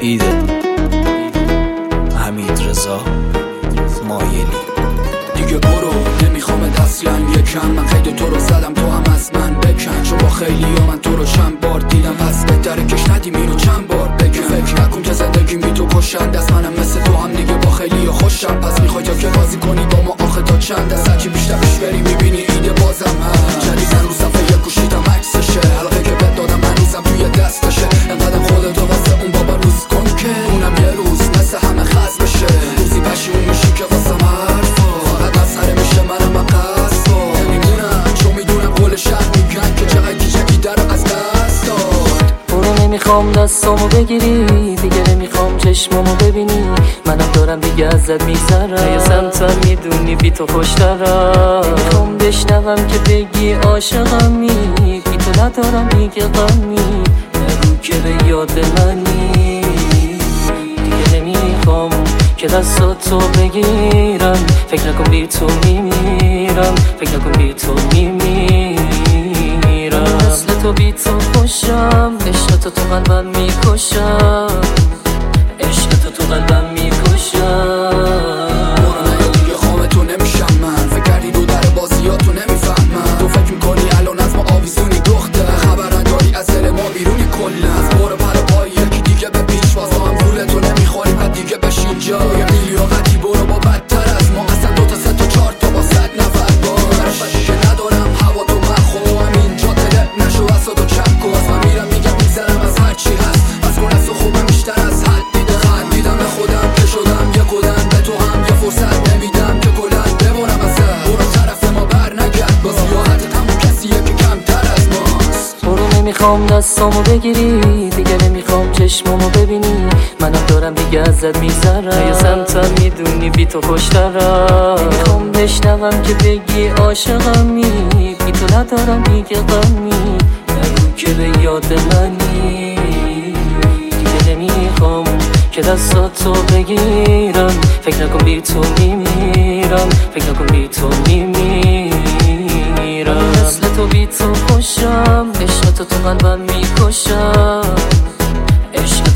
ایده حمید رضا مایلی. دیگه برو نمیخوام اصلا یکم، من قید تو رو زدم تو هم از من بکن، چون با خیلی ها من تو رو چند بار دیدم، پس بهتره کش ندیم اینو چند بار بگم. فکر نکن که زندگی بی تو کشنده است، منم مثل تو هم دیگه با خیلی ها خوشم، پس میخوای تا که بازی کنی با ما آخه تا چند است، هرچی بیشتر پیش بری میبینی ایده بازم هست. جدیدن رو صفحه یک گوشیدم عکسشه، حلقه که بهت دادم هنوزم توی دستشه، انقدرم خودتو واسه اون بابا روز کن که اونم یه روز مثل همه خز بشه، روزی پشیمون میشی که واسم حرفا فقط مسخره میشه منم با قصدا نمیمونم، چون میدونم قول شهر میگن که چقدر گیجکی در از دست داد. برو نمیخوام دستامو بگیری، دیگه نمیخوام چشمامو ببینی، منم دارم دیگه ازت میگذرم، یه سمتم میدونی بی تو خوشترم، نمیخوام بشنوم که بگی عاشقمی، بی تو ندارم دیگه غمی، نرو که به یاد منی، دیگه نمیخوام که دستاتو بگیرم، فکر نکن بی تو میمیرم، فکر نکن بی تو میمیرم، مثل تو بی تو خوشم، عشق تو قلبم میکشم، عشق تو قلبم میکشم. برو نه دیگه خواب تو نمیشم من، فکر کردی دو در بازیاتو نمیفهمم، تو فکر میکنی الان از ما آویزونی دختر، خبر نداری از دل ما بیرونی کلا، از برو پر پای یکی دیگه به پیش باز هم پول تو نمیخوری بعد دیگه بشین جا، یه میلیاقتی برو با بدتر از ما، اصلا دو تا سه تا چهار تا با صد نفر با معرفتی که ندارم هوا تو مخو، همینجا طلب نشو از تو چک کن، از من میرم میگم میگذرم از هرچی هست، از کن از تو خوبه بیشتر از حد دیده خد دیدم به خودم که شدم یه کدن، به تو هم یه فرصت نمیدم که کلن ببارم ازت، برو طرف ما بر نگرد، باز لیاقتت همون کسیه که کمتر از ماست. برو نمیخوام دستامو بگیری، دیگه نمیخوام چشمامو ببینی، منم دارم دیگه ازت میگذرم، یه سمتم میدونی بی تو خوشترم، نمیخوام بشنوم که بگی عاشقمی، بی تو ندارم دیگه غمی، نرو که به یاد منی، دیگه نمیخوام که دستاتو بگیرم، فکر نکن بی تو میمیرم، فکر نکن بی تو میمیرم، مثل تو بی تو خوشم، عشق تو قلبم میکشم، عشق